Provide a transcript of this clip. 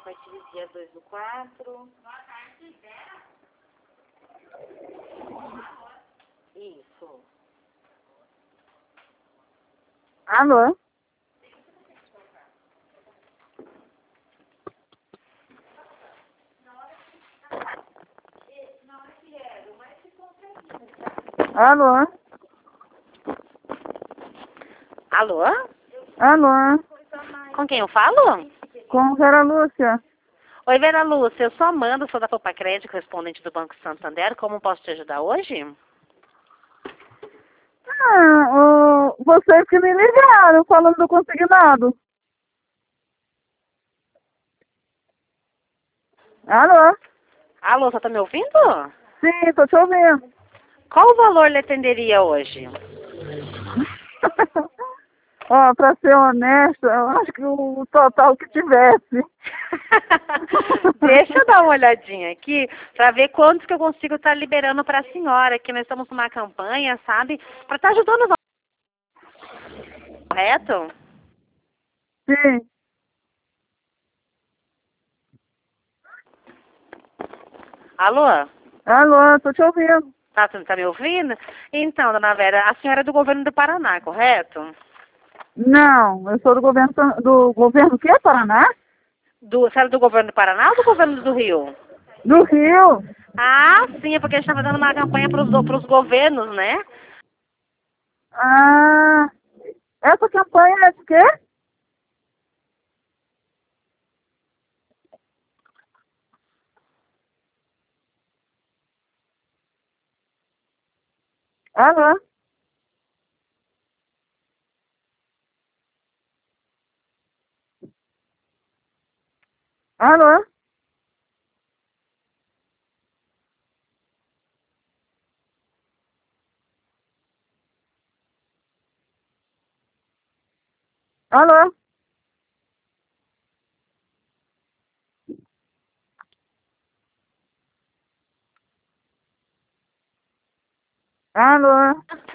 partir do dia 2 do 4. Isso. Alô? Alô? Alô? Alô? Com quem eu falo? Com Vera Lúcia. Oi, Vera Lúcia, eu sou Amanda, sou da Copa Crédito, correspondente do Banco Santander. Como posso te ajudar hoje? Vocês que me ligaram falando do consignado. Alô? Alô, você tá me ouvindo? Sim, tô te ouvindo. Qual o valor lhe atenderia hoje? Ó, pra ser honesta, eu acho que o total que tivesse. Deixa eu dar uma olhadinha aqui para ver quantos que eu consigo estar liberando para a senhora, que nós estamos numa campanha, sabe? Para estar ajudando os correto? Sim. Alô? Alô, tô te ouvindo. Tá me ouvindo? Então, dona Vera, a senhora é do governo do Paraná, correto? Não, eu sou do governo que, Paraná? A senhora é do governo do Paraná ou do governo do Rio? Do Rio. Ah, sim, é porque a gente estava dando uma campanha para os governos, né? Ah, essa campanha é de quê? Alô? Alô? Alô? Alô?